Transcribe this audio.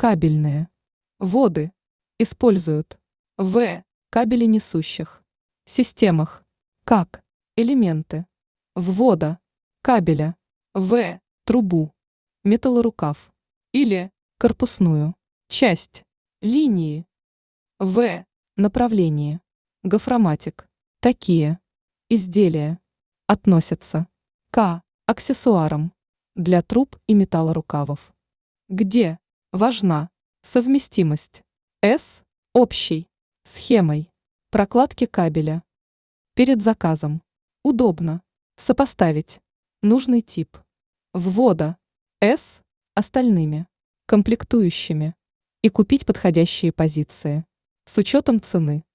Кабельные. Воды. Используют. В. Кабеленесущих. Системах. Как. Элементы. Ввода. Кабеля. В. Трубу. Металлорукав. Или корпусную часть линии. В. Направление. Гофроматик. Такие изделия относятся к аксессуарам для труб и металлорукавов. Где важна совместимость с общей схемой прокладки кабеля. Перед заказом удобно сопоставить нужный тип ввода с остальными комплектующими и купить подходящие позиции с учетом цены.